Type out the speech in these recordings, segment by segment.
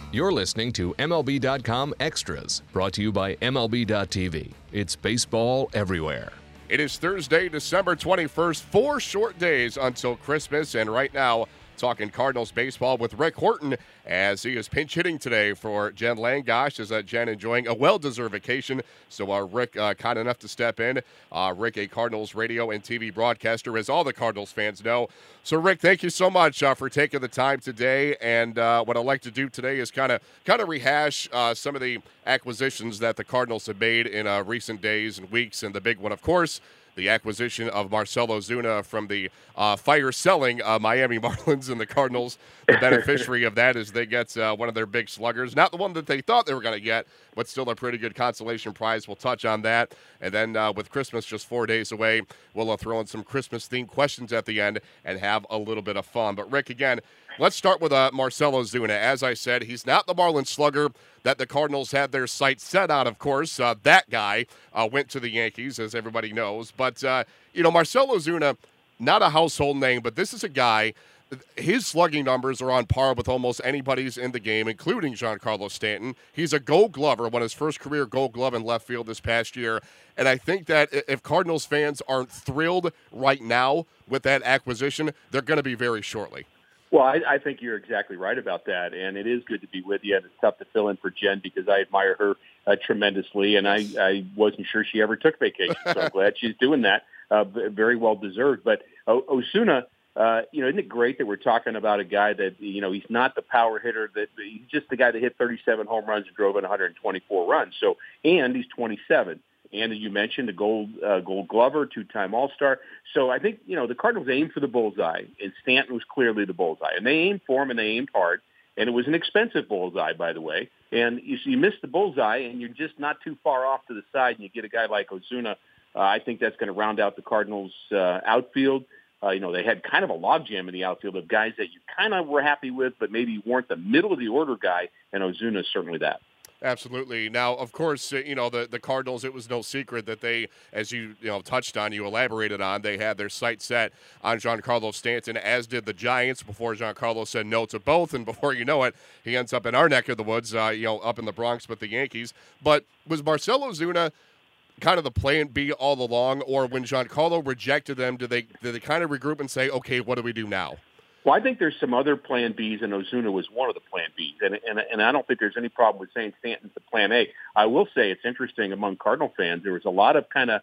You're listening to MLB.com Extras, brought to you by MLB.tv. It's baseball everywhere. It is Thursday, December 21st, 4 short days until Christmas, and right now, talking Cardinals baseball with Rick Horton as he is pinch hitting today for Jen Langosh, as Jen enjoying a well-deserved vacation. So Rick kind enough to step in. Rick, a Cardinals radio and TV broadcaster, as all the Cardinals fans know. So Rick, thank you so much for taking the time today. And what I'd like to do today is kind of rehash some of the acquisitions that the Cardinals have made in recent days and weeks. And the big one, of course, the acquisition of Marcell Ozuna from the fire-selling Miami Marlins, and the Cardinals, the beneficiary of that is they get one of their big sluggers. Not the one that they thought they were going to get, but still a pretty good consolation prize. We'll touch on that. And then with Christmas just 4 days away, we'll throw in some Christmas-themed questions at the end and have a little bit of fun. But, Rick, again, let's start with Marcell Ozuna. As I said, he's not the Marlins slugger that the Cardinals had their sights set on, of course. That guy went to the Yankees, as everybody knows. But, Marcell Ozuna, not a household name, but this is a guy, his slugging numbers are on par with almost anybody's in the game, including Giancarlo Stanton. He's a Gold Glover, won his first career Gold Glove in left field this past year. And I think that if Cardinals fans aren't thrilled right now with that acquisition, they're going to be very shortly. Well, I think you're exactly right about that, and it is good to be with you, and it's tough to fill in for Jen because I admire her tremendously, and I wasn't sure she ever took vacation, so I'm glad she's doing that. Very well deserved. But Ozuna, isn't it great that we're talking about a guy that, he's not the power hitter, that he's just the guy that hit 37 home runs and drove in 124 runs. So, and he's 27. And as you mentioned, a Gold Glover, two-time All-Star. So I think, the Cardinals aimed for the bullseye, and Stanton was clearly the bullseye. And they aimed for him, and they aimed hard. And it was an expensive bullseye, by the way. And you miss the bullseye, and you're just not too far off to the side, and you get a guy like Ozuna. I think that's going to round out the Cardinals' outfield. They had kind of a logjam in the outfield of guys that you kind of were happy with, but maybe weren't the middle-of-the-order guy, and Ozuna is certainly that. Absolutely. Now, of course, the Cardinals, it was no secret that they, as you touched on, you elaborated on, they had their sights set on Giancarlo Stanton, as did the Giants, before Giancarlo said no to both. And before you know it, he ends up in our neck of the woods, up in the Bronx with the Yankees. But was Marcell Ozuna kind of the plan B all along, or when Giancarlo rejected them, did they kind of regroup and say, okay, what do we do now? Well, I think there's some other plan Bs, and Ozuna was one of the plan Bs. And I don't think there's any problem with saying Stanton's the plan A. I will say it's interesting among Cardinal fans. There was a lot of kind of,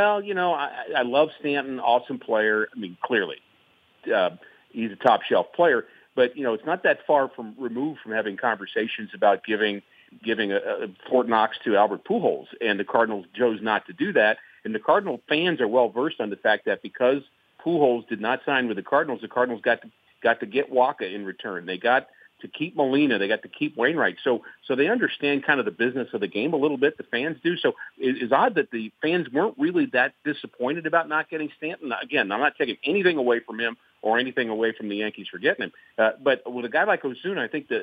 I love Stanton, awesome player. I mean, clearly, he's a top-shelf player. But, it's not that far removed from having conversations about giving a Fort Knox to Albert Pujols. And the Cardinals chose not to do that. And the Cardinal fans are well-versed on the fact that because Pujols did not sign with the Cardinals got to get Waka in return. They got to keep Molina. They got to keep Wainwright. So they understand kind of the business of the game a little bit. The fans do. So it's odd that the fans weren't really that disappointed about not getting Stanton. Again, I'm not taking anything away from him or anything away from the Yankees for getting him. But with a guy like Ozuna,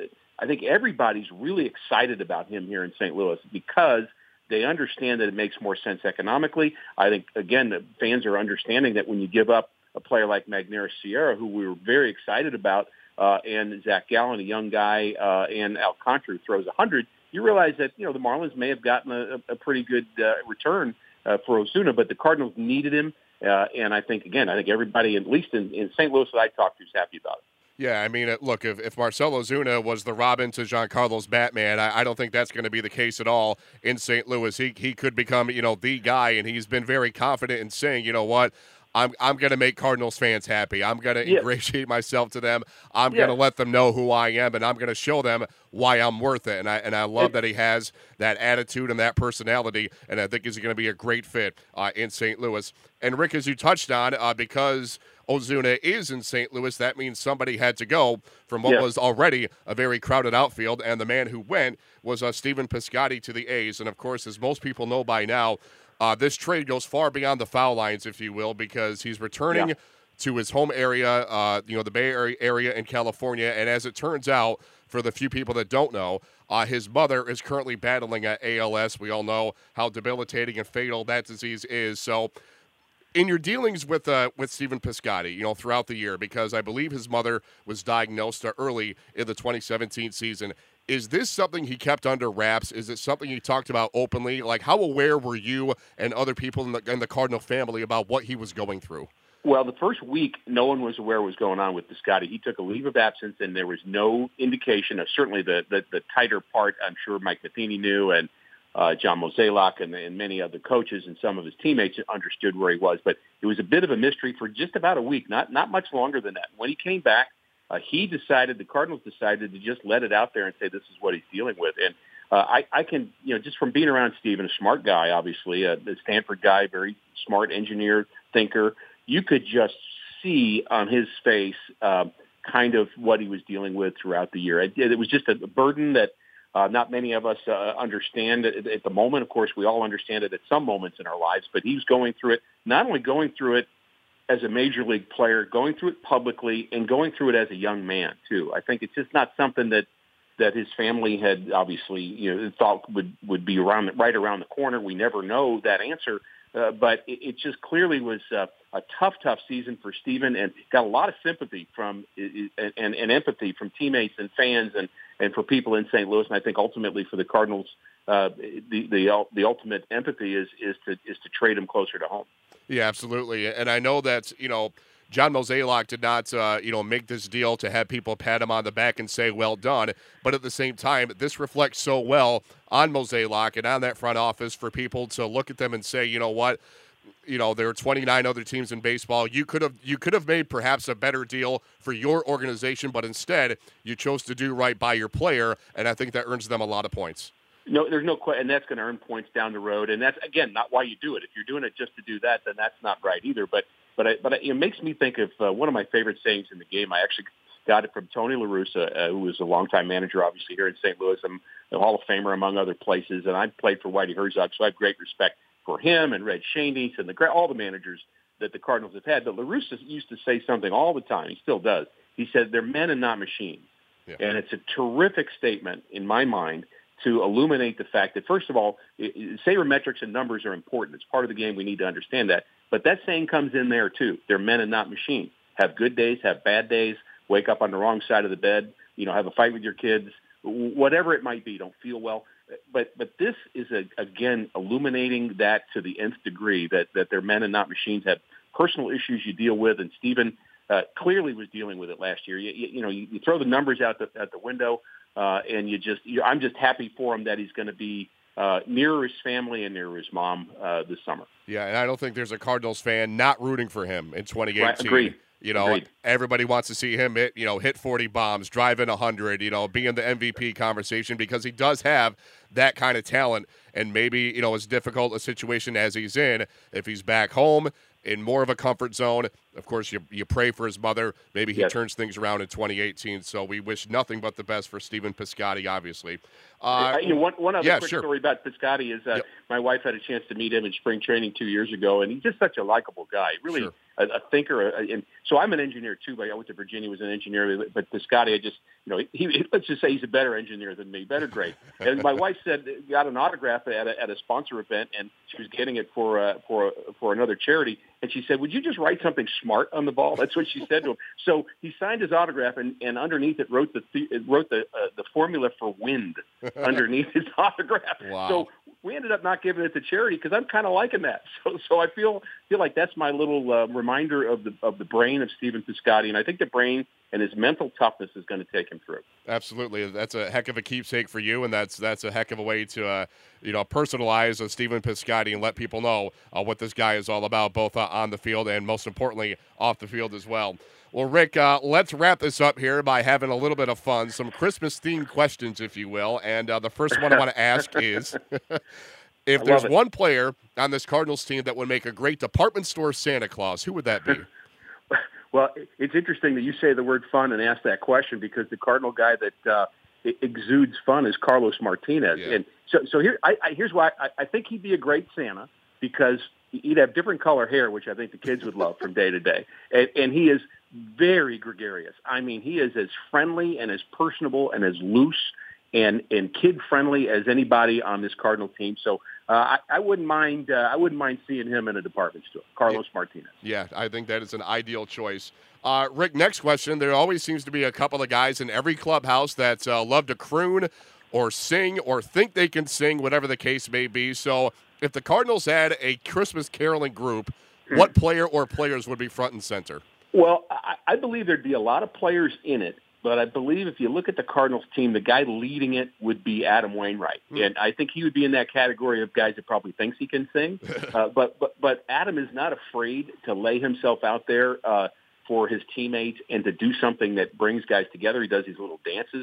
I think everybody's really excited about him here in St. Louis because they understand that it makes more sense economically. I think, again, the fans are understanding that when you give up a player like Magneuris Sierra, who we were very excited about, and Zach Gallen, a young guy, and Alcantara, who throws 100, you realize that, the Marlins may have gotten a pretty good return for Ozuna, but the Cardinals needed him. And I think everybody, at least in St. Louis that I talked to, is happy about it. Yeah, I mean, look, if Marcell Ozuna was the Robin to Giancarlo's Batman, I don't think that's going to be the case at all in St. Louis. He could become, the guy, and he's been very confident in saying, you know what, I'm going to make Cardinals fans happy. I'm going to ingratiate myself to them. I'm going to let them know who I am, and I'm going to show them why I'm worth it. And I love that he has that attitude and that personality, and I think he's going to be a great fit in St. Louis. And, Rick, as you touched on, because Ozuna is in St. Louis, that means somebody had to go from what was already a very crowded outfield, and the man who went was Stephen Piscotty to the A's. And, of course, as most people know by now, this trade goes far beyond the foul lines, if you will, because he's returning to his home area, the Bay Area in California. And as it turns out, for the few people that don't know, his mother is currently battling ALS. We all know how debilitating and fatal that disease is. So in your dealings with Stephen Piscotty, throughout the year, because I believe his mother was diagnosed early in the 2017 season, Is this something he kept under wraps? Is it something he talked about openly? Like, how aware were you and other people in the Cardinal family about what he was going through? Well, the first week, no one was aware what was going on with Piscotty. He took a leave of absence, and there was no indication of certainly the tighter part. I'm sure Mike Matheny knew, and John Mozeliak and many other coaches and some of his teammates understood where he was. But it was a bit of a mystery for just about a week, not much longer than that. When he came back, the Cardinals decided to just let it out there and say this is what he's dealing with. And I can, just from being around Steven, a smart guy, obviously, the Stanford guy, very smart engineer, thinker, you could just see on his face kind of what he was dealing with throughout the year. It was just a burden that not many of us understand at the moment. Of course, we all understand it at some moments in our lives, but he was going through it, not only going through it as a major league player, going through it publicly, and going through it as a young man, too. I think it's just not something that his family had obviously thought would be right around the corner. We never know that answer. But it just clearly was a tough season for Steven, and got a lot of sympathy from and empathy from teammates and fans and for people in St. Louis. And I think ultimately for the Cardinals, the ultimate empathy is to trade him closer to home. Yeah, absolutely. And I know that, John Mozeliak did not, make this deal to have people pat him on the back and say, well done. But at the same time, this reflects so well on Mozeliak and on that front office for people to look at them and say, you know what, there are 29 other teams in baseball. You could have made perhaps a better deal for your organization, but instead you chose to do right by your player, and I think that earns them a lot of points. No, there's no question, and that's going to earn points down the road. And that's, again, not why you do it. If you're doing it just to do that, then that's not right either. But it makes me think of one of my favorite sayings in the game. I actually got it from Tony La Russa, who was a longtime manager, obviously, here in St. Louis. I'm a Hall of Famer, among other places, and I played for Whitey Herzog, so I have great respect for him and Red Schoendienst and all the managers that the Cardinals have had. But La Russa used to say something all the time. He still does. He said, they're men and not machines. Yeah. And it's a terrific statement, in my mind, to illuminate the fact that, first of all, sabermetrics and numbers are important. It's part of the game. We need to understand that. But that saying comes in there, too. They're men and not machines. Have good days, have bad days, wake up on the wrong side of the bed, have a fight with your kids, whatever it might be, don't feel well. But this is, again, illuminating that to the nth degree, that they're men and not machines, have personal issues you deal with. And Steven clearly was dealing with it last year. You throw the numbers out the window, and I'm just happy for him that he's going to be nearer his family and nearer his mom this summer. Yeah, and I don't think there's a Cardinals fan not rooting for him in 2018. Right, agreed. Agreed. Everybody wants to see him hit 40 bombs, drive in 100, be in the MVP conversation, because he does have that kind of talent. And maybe, as difficult a situation as he's in, if he's back home in more of a comfort zone, of course, you pray for his mother. Maybe he turns things around in 2018. So we wish nothing but the best for Steven Piscotty, obviously. One other quick story about Piscotty is my wife had a chance to meet him in spring training 2 years ago, and he's just such a likable guy. Really a thinker. And so I'm an engineer, too. But I went to Virginia, was an engineer. But Piscotty, let's just say he's a better engineer than me, better grade. And my wife got an autograph at a sponsor event, and she was getting it for another charity. And she said, would you just write something smart on the ball? That's what she said to him. So he signed his autograph, and underneath it wrote the formula for wind underneath his autograph. Wow. So we ended up not giving it to charity because I'm kind of liking that. So I feel like that's my little reminder of the brain of Steven Piscotty, and I think the brain and his mental toughness is going to take him through. Absolutely. That's a heck of a keepsake for you, and that's a heck of a way to personalize Steven Piscotty and let people know what this guy is all about, both on the field and, most importantly, off the field as well. Well, Rick, let's wrap this up here by having a little bit of fun, some Christmas-themed questions, if you will. And the first one I want to ask is, if there's one player on this Cardinals team that would make a great department store Santa Claus, who would that be? Well, it's interesting that you say the word fun and ask that question, because the Cardinal guy that exudes fun is Carlos Martinez. Yeah. And so here's why I think he'd be a great Santa, because he'd have different color hair, which I think the kids would love from day to day. And he is very gregarious. I mean, he is as friendly and as personable and as loose and kid-friendly as anybody on this Cardinal team. So I wouldn't mind. I wouldn't mind seeing him in a department store. Carlos Martinez. Yeah, I think that is an ideal choice. Rick, next question. There always seems to be a couple of guys in every clubhouse that love to croon or sing or think they can sing, whatever the case may be. So if the Cardinals had a Christmas caroling group, what player or players would be front and center? Well, I believe there'd be a lot of players in it, but I believe if you look at the Cardinals team, the guy leading it would be Adam Wainwright. And I think he would be in that category of guys that probably thinks he can sing. But Adam is not afraid to lay himself out there for his teammates and to do something that brings guys together. He does these little dances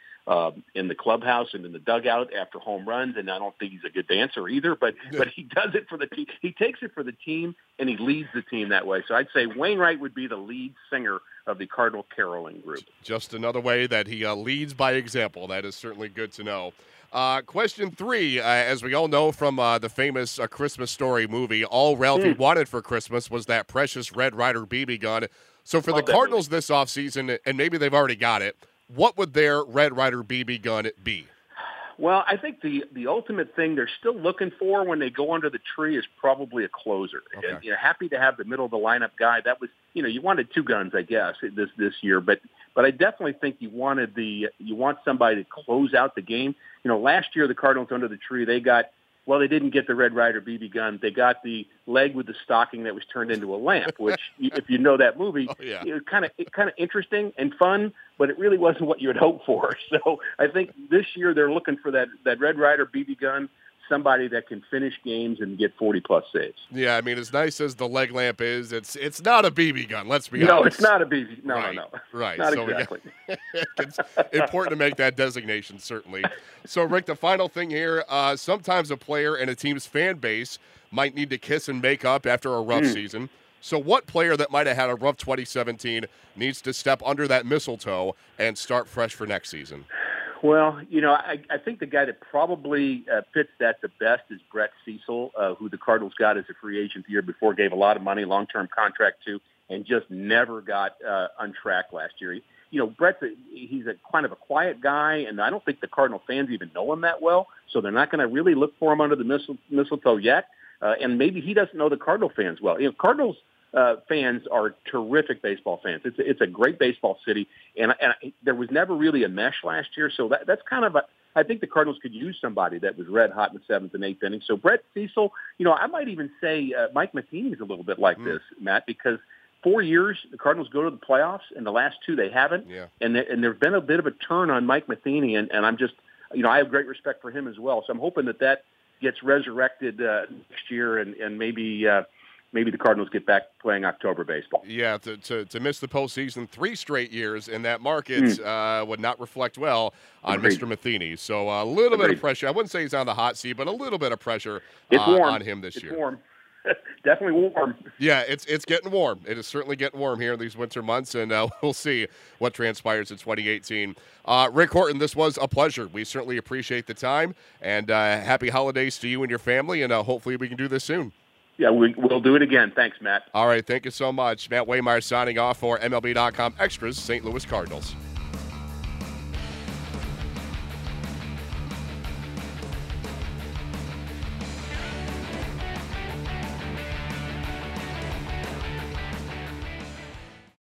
in the clubhouse and in the dugout after home runs, and I don't think he's a good dancer either, but he does it for the team. He takes it for the team, and he leads the team that way. So I'd say Wainwright would be the lead singer of the Cardinal caroling group. Just another way that he leads by example. That is certainly good to know. Question 3, as we all know from the famous Christmas Story movie, all Ralphie wanted for Christmas was that precious Red Ryder BB gun. So for the Cardinals this offseason, and maybe they've already got it, what would their Red Ryder BB gun be? Well, I think the ultimate thing they're still looking for when they go under the tree is probably a closer. Okay. And you're happy to have the middle of the lineup guy. That was, you wanted 2 guns, I guess, this year, but I definitely think you want somebody to close out the game. Last year the Cardinals under the tree, they didn't get the Red Ryder BB gun. They got the leg with the stocking that was turned into a lamp, which, if you know that movie, it was kind of interesting and fun, but it really wasn't what you had hoped for. So I think this year they're looking for that Red Ryder BB gun, somebody that can finish games and get 40-plus saves. Yeah, I mean, as nice as the leg lamp is, it's not a BB gun, let's be honest. No, it's not a BB. No. Right. Not so exactly. It's important to make that designation, certainly. So, Rick, the final thing here, sometimes a player and a team's fan base might need to kiss and make up after a rough season. So what player that might have had a rough 2017 needs to step under that mistletoe and start fresh for next season? Well, I think the guy that probably fits that the best is Brett Cecil, who the Cardinals got as a free agent the year before, gave a lot of money, long-term contract to, and just never got on track last year. Brett's he's a kind of a quiet guy, and I don't think the Cardinal fans even know him that well, so they're not going to really look for him under the mistletoe yet. And maybe he doesn't know the Cardinal fans well. Cardinals fans are terrific baseball fans. It's a great baseball city, and there was never really a mesh last year, so that's kind of I think the Cardinals could use somebody that was red hot in the 7th and 8th inning. So Brett Cecil, I might even say Mike Matheny is a little bit like this, Matt, because 4 years the Cardinals go to the playoffs, and the last 2 they haven't, and there's been a bit of a turn on Mike Matheny, and I'm just, I have great respect for him as well. So I'm hoping that gets resurrected next year, and maybe the Cardinals get back playing October baseball. Yeah, to miss the postseason 3 straight years in that market would not reflect well on Mr. Matheny. So a little bit of pressure. I wouldn't say he's on the hot seat, but a little bit of pressure on him this year. It's warm. Definitely warm. Yeah, it's getting warm. It is certainly getting warm here in these winter months, and we'll see what transpires in 2018. Rick Horton, this was a pleasure. We certainly appreciate the time, and happy holidays to you and your family, and hopefully we can do this soon. Yeah, we'll do it again. Thanks, Matt. All right, thank you so much. Matt Waymeyer signing off for MLB.com Extras, St. Louis Cardinals.